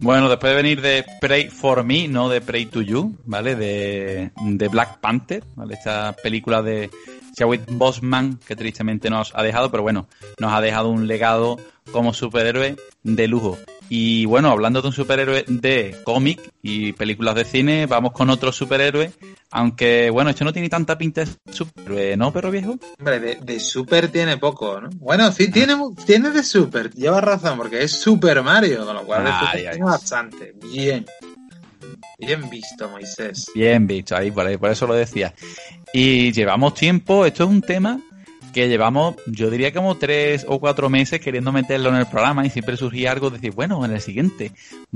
Bueno, después de venir de Pray for Me, no de Pray to You, ¿vale? De Black Panther, ¿vale? Esta película de Chadwick Boseman, que tristemente nos ha dejado, pero bueno, nos ha dejado un legado como superhéroe de lujo. Y bueno, hablando de un superhéroe de cómic y películas de cine, vamos con otro superhéroe, aunque bueno, esto no tiene tanta pinta de superhéroe, ¿no, perro viejo? Hombre, de super tiene poco, ¿no? Bueno, sí, tiene de super, llevas razón, porque es Super Mario, con lo cual de super tiene bastante. Bien. Bien visto, Moisés. Bien visto, ahí, por eso lo decía. Y llevamos tiempo, esto es un tema que llevamos, yo diría como 3 o 4 meses queriendo meterlo en el programa y siempre surgía algo de decir, bueno, en el siguiente,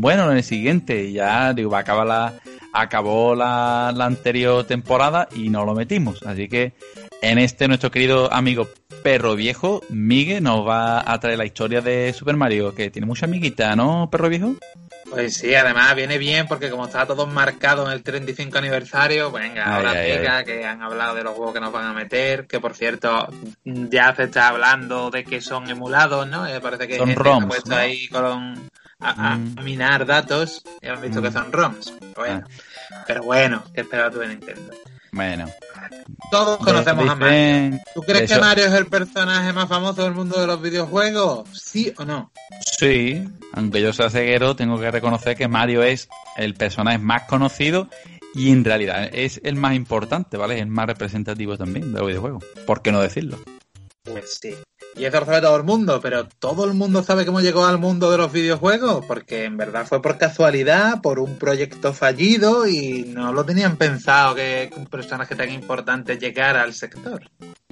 y ya, digo, acabó la anterior temporada y no lo metimos. Así que en nuestro querido amigo Perro Viejo, Miguel, nos va a traer la historia de Super Mario, que tiene mucha amiguita, ¿no, Perro Viejo? Pues sí, además viene bien porque como está todo marcado en el 35 aniversario, venga, ahora diga que han hablado de los juegos que nos van a meter, que por cierto ya se está hablando de que son emulados, ¿no? Parece que son gente ROMs, se ha puesto, ¿no?, ahí a minar datos y han visto que son ROMs. Bueno, pero bueno, ¿qué esperas tú de Nintendo? Bueno. Todos conocemos a Mario. ¿Tú crees que Mario es el personaje más famoso del mundo de los videojuegos? ¿Sí o no? Sí, aunque yo sea ceguero, tengo que reconocer que Mario es el personaje más conocido y en realidad es el más importante, ¿vale? Es el más representativo también de los videojuegos. ¿Por qué no decirlo? Pues sí. Y eso lo sabe todo el mundo, pero ¿todo el mundo sabe cómo llegó al mundo de los videojuegos? Porque en verdad fue por casualidad, por un proyecto fallido y no lo tenían pensado que un personaje tan importante llegara al sector.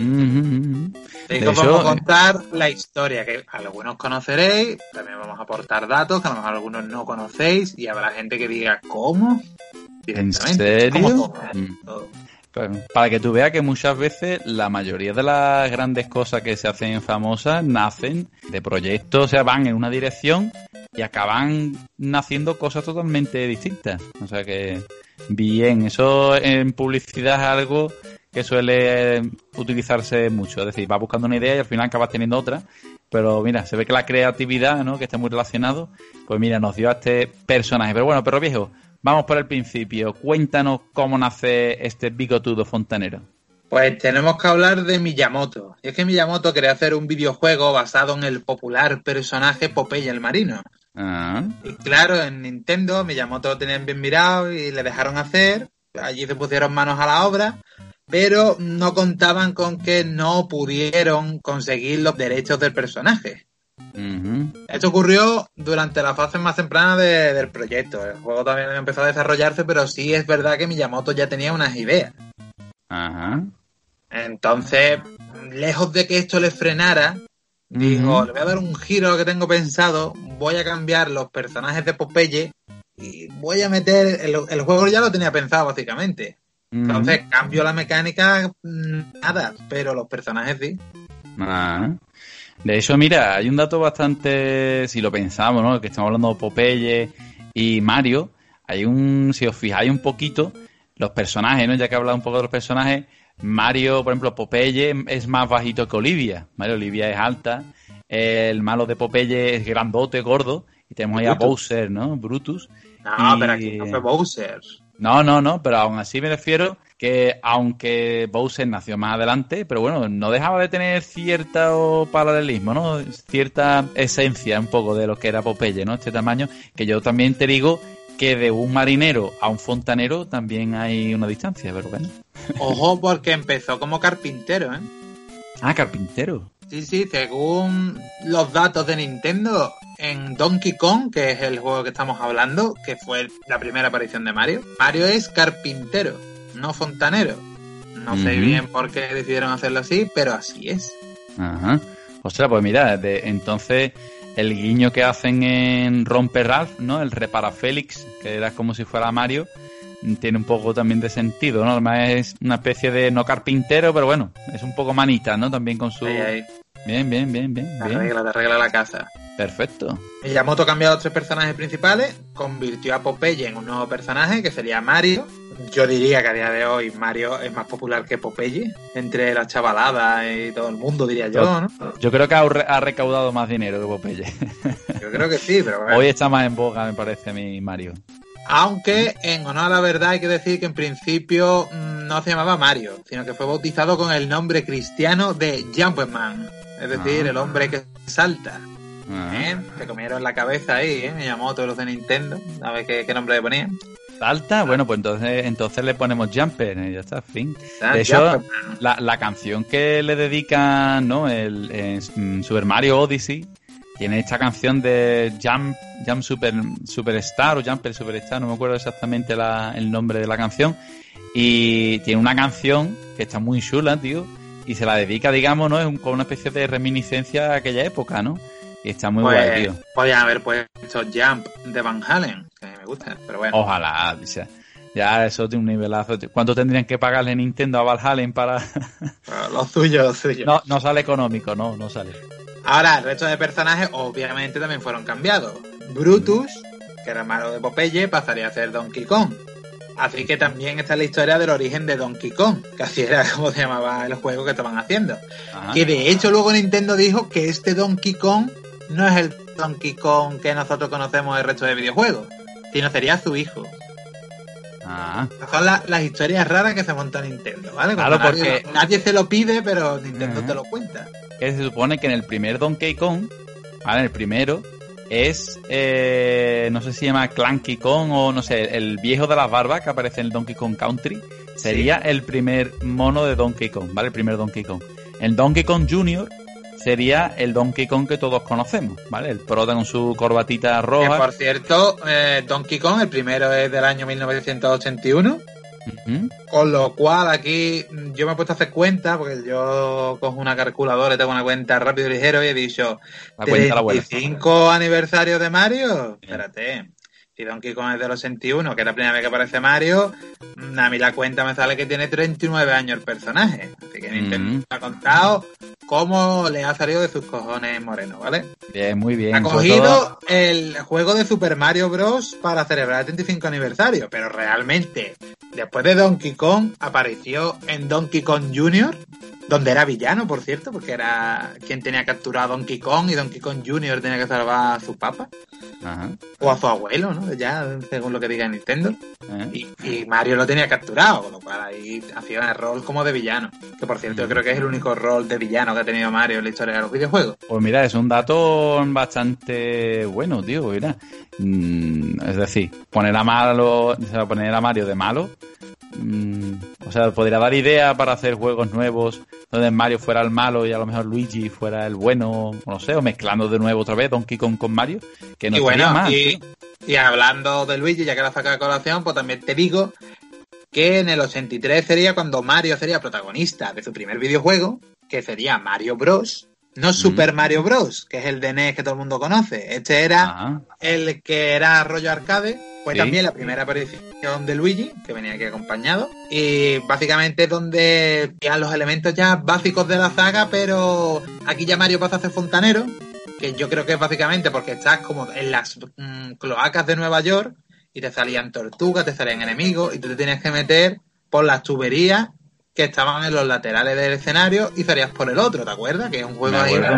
De hecho, vamos a contar la historia, que algunos conoceréis, también vamos a aportar datos que a lo mejor algunos no conocéis y habrá gente que diga, ¿cómo? ¿En serio? Como todo. Para que tú veas que muchas veces la mayoría de las grandes cosas que se hacen famosas nacen de proyectos, o sea, van en una dirección y acaban naciendo cosas totalmente distintas. O sea que, bien, eso en publicidad es algo que suele utilizarse mucho. Es decir, vas buscando una idea y al final acabas teniendo otra. Pero mira, se ve que la creatividad, ¿no?, que está muy relacionado, pues mira, nos dio a este personaje. Pero bueno, Perro Viejo, vamos por el principio. Cuéntanos cómo nace este bigotudo fontanero. Pues tenemos que hablar de Miyamoto. Y es que Miyamoto quería hacer un videojuego basado en el popular personaje Popeye el Marino. Y claro, en Nintendo Miyamoto lo tenían bien mirado y le dejaron hacer. Allí se pusieron manos a la obra, pero no contaban con que no pudieron conseguir los derechos del personaje. Esto ocurrió durante la fase más temprana del proyecto. El juego también empezó a desarrollarse, pero sí es verdad que Miyamoto ya tenía unas ideas. Entonces, lejos de que esto le frenara, dijo, le voy a dar un giro a lo que tengo pensado, voy a cambiar los personajes de Popeye y voy a meter... El juego ya lo tenía pensado, básicamente. Entonces, cambio la mecánica, nada, pero los personajes sí. De hecho, mira, hay un dato bastante, si lo pensamos, ¿no?, que estamos hablando de Popeye y Mario, si os fijáis un poquito, los personajes, ¿no?, ya que he hablado un poco de los personajes, Mario, por ejemplo, Popeye es más bajito que Olivia, ¿vale? Olivia es alta, el malo de Popeye es grandote, gordo, y tenemos ahí a Bowser, ¿no?, Brutus. Pero aquí no fue Bowser. No, pero aún así me refiero que aunque Bowser nació más adelante, pero bueno, no dejaba de tener cierto paralelismo, ¿no? Cierta esencia un poco de lo que era Popeye, ¿no? Este tamaño, que yo también te digo que de un marinero a un fontanero también hay una distancia, pero bueno. Ojo, porque empezó como carpintero, ¿eh? Carpintero. Sí, según los datos de Nintendo, en Donkey Kong, que es el juego que estamos hablando, que fue la primera aparición de Mario, Mario es carpintero, no fontanero. No sé bien por qué decidieron hacerlo así, pero así es. Ostras, pues mira, entonces el guiño que hacen en Romper Ralph, ¿no?, el Repara Félix, que era como si fuera Mario, tiene un poco también de sentido, ¿no? Además es una especie de, no carpintero, pero bueno, es un poco manita, ¿no? También con su... Ahí. Bien. Te arregla la casa. Perfecto. Miyamoto cambió a los 3 personajes principales, convirtió a Popeye en un nuevo personaje, que sería Mario. Yo diría que a día de hoy Mario es más popular que Popeye, entre la chavalada y todo el mundo, diría yo, ¿no? Yo creo que ha recaudado más dinero que Popeye. Yo Yo creo que sí, pero bueno. Hoy está más en boga, me parece a mí, Mario. Aunque, en honor a la verdad, hay que decir que en principio no se llamaba Mario, sino que fue bautizado con el nombre cristiano de Jumpman. Es decir, el hombre que salta. Te comieron la cabeza ahí, Miyamoto, los de Nintendo. A ver qué nombre le ponían. ¿Salta? Bueno, pues entonces le ponemos Jumper, ya está, fin. De hecho, la canción que le dedican, ¿no? En Super Mario Odyssey, tiene esta canción de Jump Superstar o Jumper Superstar, no me acuerdo exactamente el nombre de la canción. Y tiene una canción que está muy chula, tío, y se la dedica, digamos, ¿no? Es como una especie de reminiscencia a aquella época, ¿no? Y está muy guay, tío. Podrían haber puesto Jump de Van Halen, que me gusta, pero bueno. Ojalá, o sea, ya eso tiene un nivelazo. ¿Cuánto tendrían que pagarle Nintendo a Van Halen para...? Lo suyo. No sale económico, no sale. Ahora, el resto de personajes obviamente también fueron cambiados. Brutus, que era malo de Popeye, pasaría a ser Donkey Kong. Así que también está la historia del origen de Donkey Kong, que así era como se llamaba el juego que estaban haciendo. Ajá. Que de hecho luego Nintendo dijo que este Donkey Kong no es el Donkey Kong que nosotros conocemos del resto de videojuegos, sino sería su hijo. Son las historias raras que se monta Nintendo, ¿vale? Claro, porque nadie se lo pide, pero Nintendo te lo cuenta. Que se supone que en el primer Donkey Kong, ¿vale? El primero es, no sé si se llama Clanky Kong o no sé, el viejo de las barbas que aparece en el Donkey Kong Country, sería el primer mono de Donkey Kong, ¿vale? El primer Donkey Kong. El Donkey Kong Jr. sería el Donkey Kong que todos conocemos, ¿vale? El prota con su corbatita roja. Que, por cierto, Donkey Kong, el primero es del año 1981. Con lo cual aquí yo me he puesto a hacer cuenta, porque yo cojo una calculadora y tengo una cuenta rápido y ligero y he dicho 35 aniversario de Mario. Espérate, si Donkey Kong es del 81, que es la primera vez que aparece Mario, a mí la cuenta me sale que tiene 39 años el personaje. Así que Nintendo ha contado cómo le ha salido de sus cojones moreno, ¿vale? Bien, muy bien. Ha cogido el juego de Super Mario Bros. Para celebrar el 35 aniversario, pero realmente después de Donkey Kong apareció en Donkey Kong Jr., donde era villano, por cierto, porque era quien tenía capturado a Donkey Kong y Donkey Kong Jr. tenía que salvar a su papá. Ajá. O a su abuelo, ¿no? Ya, según lo que diga Nintendo. Y Mario lo tenía capturado, con lo cual ahí hacía el rol como de villano. Que por cierto, yo creo que es el único rol de villano que ha tenido Mario en la historia de los videojuegos. Pues mira, es un dato bastante bueno, tío, mira. Es decir, poner a Mario de malo, o sea, podría dar idea para hacer juegos nuevos donde Mario fuera el malo y a lo mejor Luigi fuera el bueno, no sé, o mezclando de nuevo otra vez Donkey Kong con Mario, que no y bueno, más. Y hablando de Luigi, ya que la saca de colación, pues también te digo que en el 83 sería cuando Mario sería protagonista de su primer videojuego, que sería Mario Bros. No Super Mario Bros., que es el de NES que todo el mundo conoce. Este era el que era rollo arcade. Fue también la primera aparición de Luigi, que venía aquí acompañado. Y básicamente es donde llegan los elementos ya básicos de la saga, pero aquí ya Mario pasa a ser fontanero, que yo creo que es básicamente porque estás como en las cloacas de Nueva York y te salían tortugas, te salían enemigos y tú te tenías que meter por las tuberías que estaban en los laterales del escenario y salías por el otro, ¿te acuerdas? Que es un juego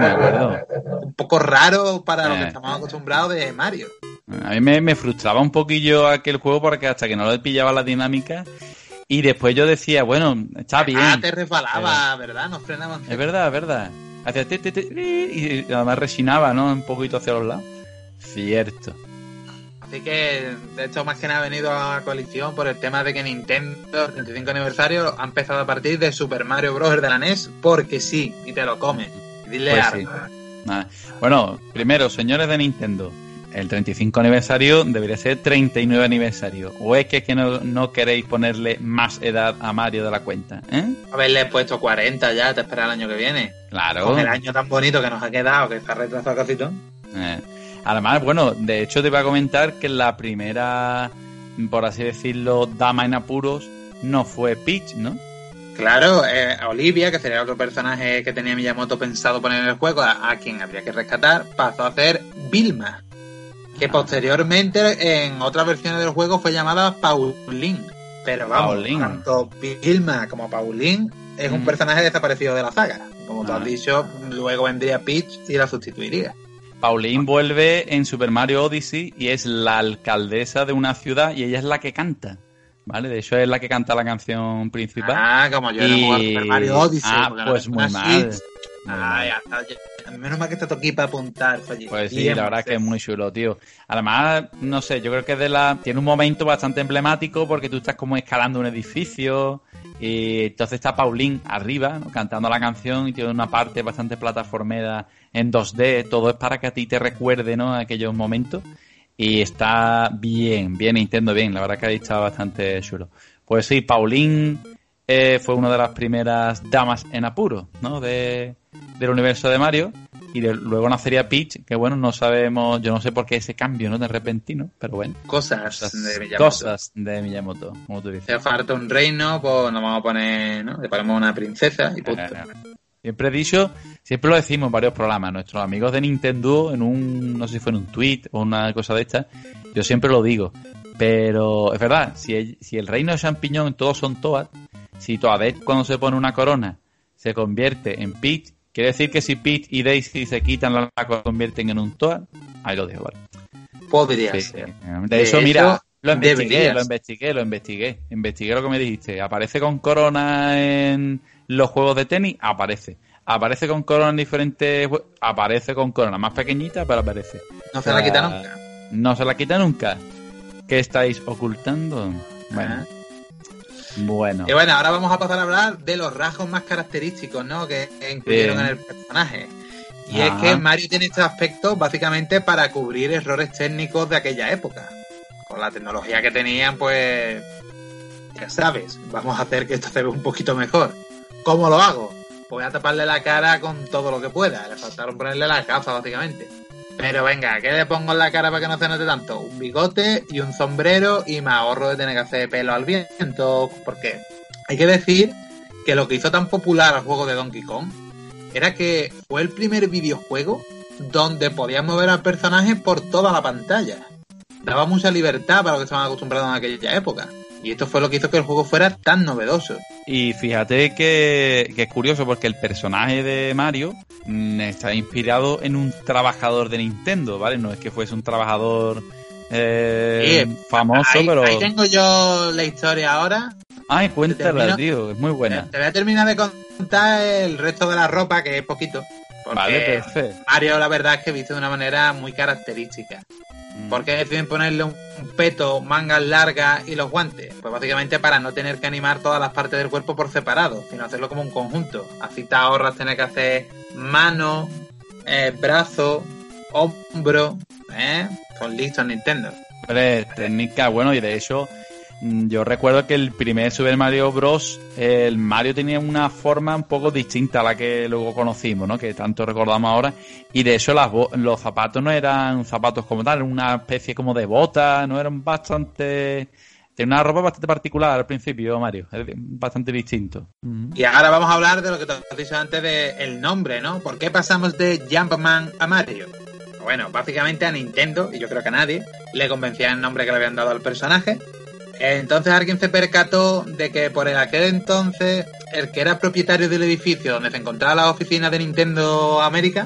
un poco raro para lo que estamos acostumbrados de Mario. A mí me frustraba un poquillo aquel juego porque hasta que no le pillaba la dinámica y después yo decía, bueno, está bien. Te resbalaba, ¿verdad? Nos frenaban. Es verdad. Hacía y además resinaba, ¿no? Un poquito hacia los lados. Cierto. Así que, de hecho, más que nada ha venido a coalición por el tema de que Nintendo, el 35 aniversario, ha empezado a partir de Super Mario Bros. De la NES, porque sí, y te lo come. Dile pues sí. Bueno, primero, señores de Nintendo, el 35 aniversario debería ser 39 aniversario. ¿O es que no queréis ponerle más edad a Mario de la cuenta? Haberle puesto 40 ya, te espera el año que viene. Claro. Con el año tan bonito que nos ha quedado, que está retrasado casi todo. Además, bueno, de hecho te iba a comentar que la primera, por así decirlo, dama en apuros no fue Peach, ¿no? Claro, Olivia, que sería otro personaje que tenía Miyamoto pensado poner en el juego, a quien habría que rescatar, pasó a ser Vilma, que posteriormente en otras versiones del juego fue llamada Pauline. Pero vamos, tanto Vilma como Pauline es un personaje desaparecido de la saga. Como tú has dicho, luego vendría Peach y la sustituiría. Pauline vuelve en Super Mario Odyssey y es la alcaldesa de una ciudad y ella es la que canta. ¿Vale? De hecho es la que canta la canción principal. Ah, como yo no he jugado Super Mario Odyssey. Pues muy mal. Ya está. Menos mal que está aquí para apuntar. Pues sí, la verdad es que es muy chulo, tío. Además, no sé, yo creo que tiene un momento bastante emblemático porque tú estás como escalando un edificio y entonces está Pauline arriba, ¿no? Cantando la canción y tiene una parte bastante plataformera en 2D. Todo es para que a ti te recuerde, ¿no? Aquellos momentos. Y está bien Nintendo, bien. La verdad que ahí está bastante chulo. Pues sí, Pauline fue una de las primeras damas en apuro, ¿no? Del universo de Mario. Y luego nacería Peach, que bueno, no sabemos, yo no sé por qué ese cambio, ¿no? De repentino, pero bueno. Cosas de Miyamoto, como tú dices. Si falta un reino, pues nos vamos a poner, ¿no? Le ponemos una princesa y punto. Siempre he dicho, siempre lo decimos en varios programas, nuestros amigos de Nintendo, no sé si fue en un tweet o una cosa de esta, yo siempre lo digo. Pero es verdad, si el reino de champiñón todos son Toad, si Toadette cuando se pone una corona se convierte en Peach, quiere decir que si Peach y Daisy se quitan la convierten en un Toad. Ahí lo dejo, vale. Podría ser. De eso, mira, lo investigué. Investigué lo que me dijiste. Aparece con corona en los juegos de tenis, aparece. Aparece con corona en diferentes... Aparece con corona más pequeñita, pero aparece. No se la quita nunca. No se la quita nunca. ¿Qué estáis ocultando? Bueno. Y bueno, ahora vamos a pasar a hablar de los rasgos más característicos, ¿no? Que incluyeron en el personaje. Y es que Mario tiene este aspecto básicamente para cubrir errores técnicos de aquella época. Con la tecnología que tenían, pues... Ya sabes, vamos a hacer que esto se vea un poquito mejor. ¿Cómo lo hago? Pues voy a taparle la cara con todo lo que pueda. Le faltaron ponerle las gafas, básicamente. Pero venga, ¿qué le pongo en la cara para que no se note tanto? Un bigote y un sombrero y me ahorro de tener que hacer pelo al viento. Porque hay que decir que lo que hizo tan popular al juego de Donkey Kong era que fue el primer videojuego donde podías mover al personaje por toda la pantalla. Daba mucha libertad para lo que estaban acostumbrados en aquella época. Y esto fue lo que hizo que el juego fuera tan novedoso. Y fíjate que es curioso porque el personaje de Mario está inspirado en un trabajador de Nintendo, ¿vale? No es que fuese un trabajador famoso, pero... Ahí tengo yo la historia ahora. Ay, cuéntala, tío, es muy buena. Te voy a terminar de contar el resto de la ropa, que es poquito. Vale, perfecto. Mario, la verdad es que viste de una manera muy característica. ¿Por qué deciden ponerle un peto, mangas largas y los guantes? Pues básicamente para no tener que animar todas las partes del cuerpo por separado, sino hacerlo como un conjunto. Así te ahorras tener que hacer mano, brazo, hombro, Son listos Nintendo. Técnica, bueno, y de hecho yo recuerdo que el primer Super Mario Bros. El Mario tenía una forma un poco distinta a la que luego conocimos, ¿no? Que tanto recordamos ahora. Y de hecho los zapatos no eran zapatos como tal, eran una especie como de bota, no eran bastante... Tenía una ropa bastante particular al principio, Mario, bastante distinto. Y ahora vamos a hablar de lo que te has dicho antes del nombre, ¿no? ¿Por qué pasamos de Jumpman a Mario? Bueno, básicamente a Nintendo, y yo creo que a nadie, le convencía el nombre que le habían dado al personaje. Entonces alguien se percató de que por aquel entonces el que era propietario del edificio donde se encontraba la oficina de Nintendo América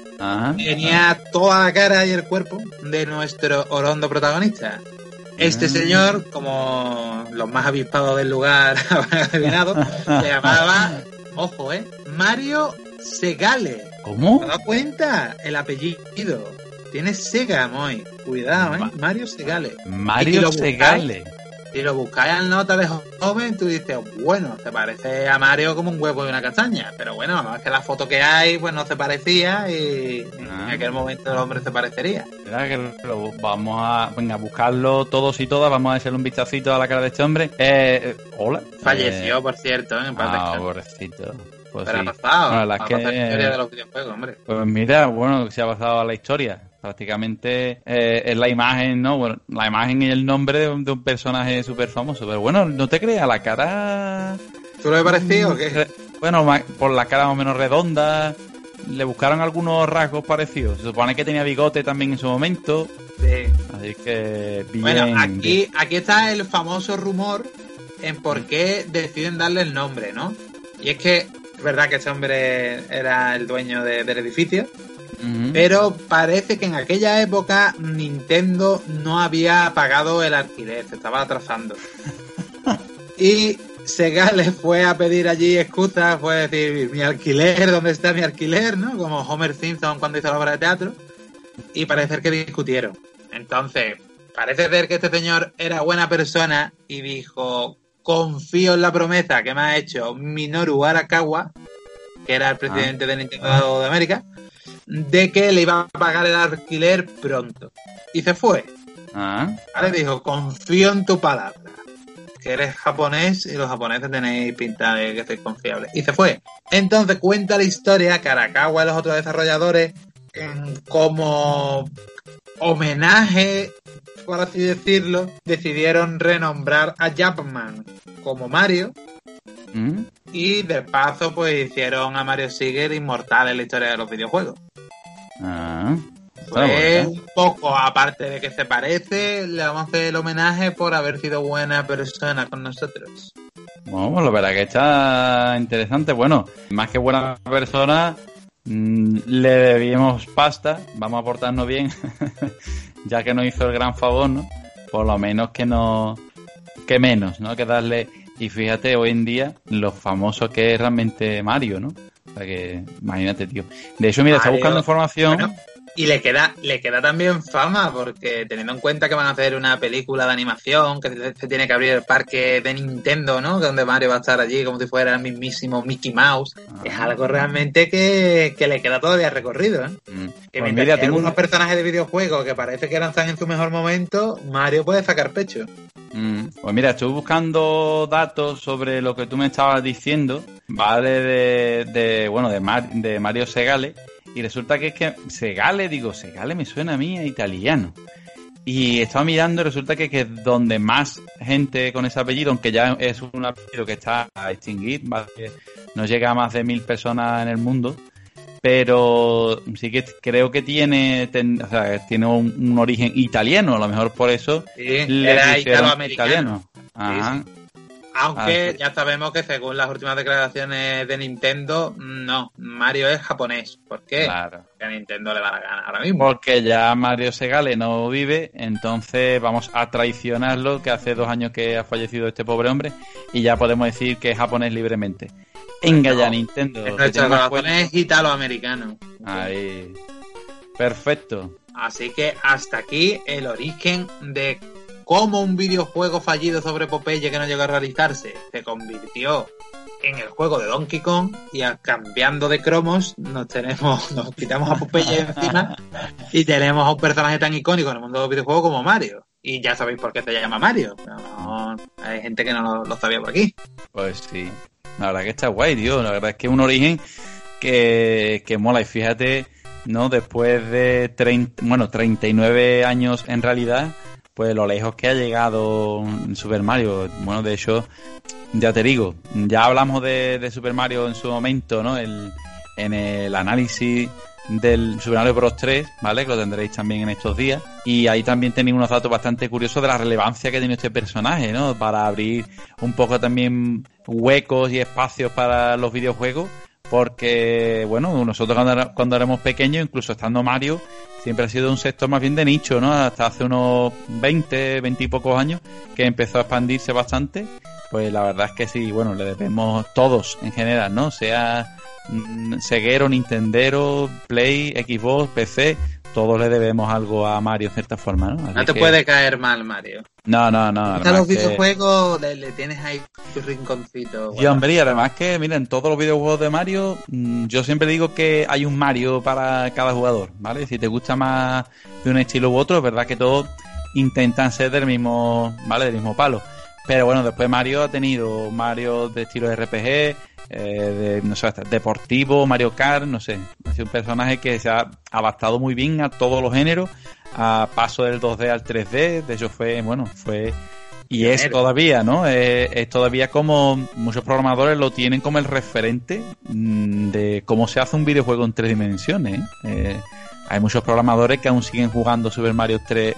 tenía toda la cara y el cuerpo de nuestro orondo protagonista. Este señor, como los más avispados del lugar habrán adivinado, se llamaba, ojo, Mario Segale. ¿Cómo? ¿Te das cuenta? El apellido. Tiene Sega, Moy. Cuidado, Mario Segale. Mario Segale. Si lo buscáis en nota de joven, tú dices, bueno, se parece a Mario como un huevo y una castaña. Pero bueno, más que la foto que hay, pues no se parecía y en aquel momento el hombre se parecería. ¿Verdad que vamos a buscarlo todos y todas? Vamos a echarle un vistacito a la cara de este hombre. Hola. Falleció, por cierto, en paz descanse. Pobrecito. Pues pero sí. ha pasado. Bueno, la historia de los videojuegos, hombre. Pues mira, bueno, se ha pasado a la historia. Prácticamente es la imagen, ¿no? Bueno, la imagen y el nombre de un personaje súper famoso. Pero bueno, no te creas, la cara... ¿Tú lo ves parecido o qué? Bueno, por la cara más o menos redonda, le buscaron algunos rasgos parecidos. Se supone que tenía bigote también en su momento. Sí. Así que bien. Bueno, aquí está el famoso rumor en por qué deciden darle el nombre, ¿no? Y es que es verdad que ese hombre era el dueño del edificio. Pero parece que en aquella época Nintendo no había pagado el alquiler, se estaba atrasando. Y Sega le fue a pedir allí excusas, fue a decir, mi alquiler, ¿dónde está mi alquiler? ¿No? Como Homer Simpson cuando hizo la obra de teatro. Y parece que discutieron. Entonces, parece ser que este señor era buena persona y dijo, confío en la promesa que me ha hecho Minoru Arakawa, que era el presidente de Nintendo de América, de que le iba a pagar el alquiler pronto. Y se fue. Le dijo, confío en tu palabra, que eres japonés y los japoneses tenéis pinta de que sois confiables. Y se fue. Entonces cuenta la historia que Arakawa y los otros desarrolladores, como homenaje, por así decirlo, decidieron renombrar a Jumpman como Mario. Y de paso pues hicieron a Mario Seeger inmortal en la historia de los videojuegos. Pues un poco, aparte de que se parece, le vamos a hacer el homenaje por haber sido buena persona con nosotros. Bueno, pues la verdad que está interesante. Bueno, más que buena persona, le debíamos pasta, vamos a portarnos bien, ya que nos hizo el gran favor, ¿no? Por lo menos que menos, ¿no? Que darle. Y fíjate, hoy en día, lo famoso que es realmente Mario, ¿no? O sea que, imagínate, tío. De hecho, mira, está buscando información. Bueno, y le queda también fama, porque teniendo en cuenta que van a hacer una película de animación, que se tiene que abrir el parque de Nintendo, ¿no? Donde Mario va a estar allí como si fuera el mismísimo Mickey Mouse. Es algo realmente que le queda todavía recorrido, ¿eh? Que pues mientras que algunos personajes de videojuegos que parece que están en su mejor momento, Mario puede sacar pecho. Pues mira, estoy buscando datos sobre lo que tú me estabas diciendo, ¿vale? De Mario Segale. Y resulta que es que Segale me suena a mí a italiano. Y estaba mirando y resulta que es donde más gente con ese apellido, aunque ya es un apellido que está a extinguir, ¿vale? No llega a más de 1.000 personas en el mundo, pero sí que creo que tiene un origen italiano, a lo mejor por eso era italo-americano. Ajá. Sí. Aunque ya sabemos que según las últimas declaraciones de Nintendo, no, Mario es japonés. ¿Por qué? Claro. Que a Nintendo le da la gana ahora mismo. Porque ya Mario Segale no vive, entonces vamos a traicionarlo, que hace 2 años que ha fallecido este pobre hombre, y ya podemos decir que es japonés libremente. Venga ya, Nintendo. Nuestro corazón es italoamericano. Ahí. Perfecto. Así que hasta aquí el origen de cómo un videojuego fallido sobre Popeye que no llegó a realizarse se convirtió en el juego de Donkey Kong, y cambiando de cromos nos quitamos a Popeye encima y tenemos a un personaje tan icónico en el mundo de los videojuegos como Mario. Y ya sabéis por qué se llama Mario. No, hay gente que no lo sabía por aquí. Pues sí. La verdad que está guay, tío. La verdad es que es un origen que mola. Y fíjate, ¿no? Después de 39 años en realidad, pues lo lejos que ha llegado Super Mario. Bueno, de hecho, ya te digo, ya hablamos de Super Mario en su momento, ¿no? En el análisis del Super Mario Bros. 3, ¿vale? Que lo tendréis también en estos días. Y ahí también tenéis unos datos bastante curiosos de la relevancia que tiene este personaje, ¿no? Para abrir un poco también huecos y espacios para los videojuegos. Porque, bueno, nosotros cuando éramos pequeños, incluso estando Mario, siempre ha sido un sector más bien de nicho, ¿no? Hasta hace unos 20 y pocos años que empezó a expandirse bastante. Pues la verdad es que sí, bueno, le debemos todos en general, ¿no? Sea Seguero, Nintendero, Play, Xbox, PC, todos le debemos algo a Mario en cierta forma, ¿no? Así no te puede caer mal, Mario. No. A los videojuegos le tienes ahí tu rinconcito. Y hombre, y además que, miren, todos los videojuegos de Mario, yo siempre digo que hay un Mario para cada jugador, ¿vale? Si te gusta más de un estilo u otro, es verdad que todos intentan ser del mismo, ¿vale? Del mismo palo. Pero bueno, después Mario ha tenido Mario de estilo RPG, no sé, deportivo, Mario Kart, no sé. Ha sido un personaje que se ha adaptado muy bien a todos los géneros, a paso del 2D al 3D. De hecho fue y es todavía, ¿no? Es todavía como muchos programadores lo tienen como el referente de cómo se hace un videojuego en 3 dimensiones. Hay muchos programadores que aún siguen jugando Super Mario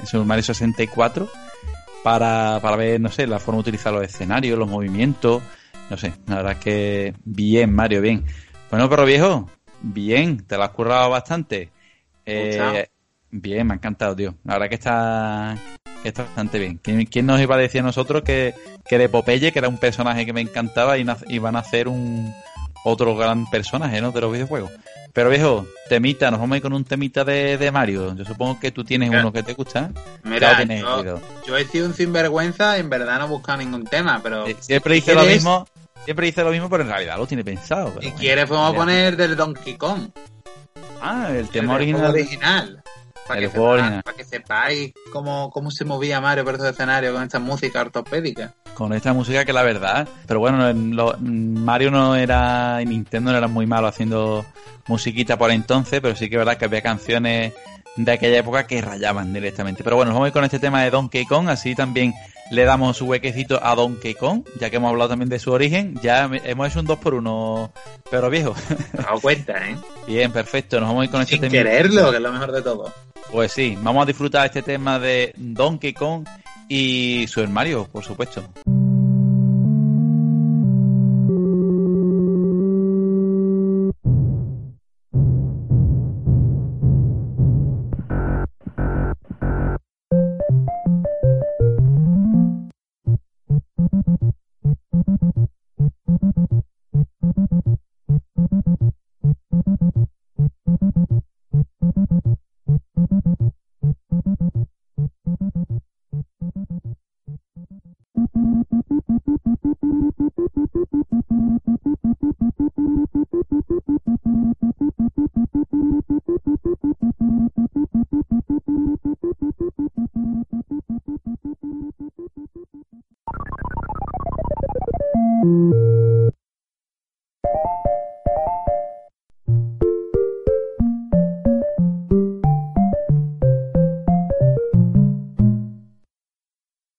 64 para ver, no sé, la forma de utilizar los escenarios, los movimientos, no sé, la verdad es que bien, Mario, bien. Bueno, pero viejo, bien, te lo has currado bastante. Bien, me ha encantado, tío. La verdad que está bastante bien. ¿Quién nos iba a decir a nosotros que de Popeye, que era un personaje que me encantaba, iban a hacer otro gran personaje, ¿no?, de los videojuegos? Pero viejo, temita, nos vamos a ir con un temita de Mario. Yo supongo que tú tienes uno que te gusta. Mira, yo he sido un sinvergüenza y en verdad no he buscado ningún tema, pero... Siempre dice lo mismo, pero en realidad lo tiene pensado. Si quieres podemos poner del Donkey Kong. El tema original. Para que sepáis cómo se movía Mario por estos escenarios con esta música ortopédica. Con esta música que la verdad... Pero bueno, Mario y Nintendo no eran muy malos haciendo musiquita por entonces, pero sí que es verdad que había canciones de aquella época que rayaban directamente. Pero bueno, nos vamos a ir con este tema de Donkey Kong, así también le damos su huequecito a Donkey Kong, ya que hemos hablado también de su origen. Ya hemos hecho un 2x1, pero viejo. Me he dado cuenta, ¿eh? Bien, perfecto, nos vamos a ir con este tema. Sin quererlo, que es lo mejor de todo. Pues sí, vamos a disfrutar este tema de Donkey Kong y Super Mario, por supuesto.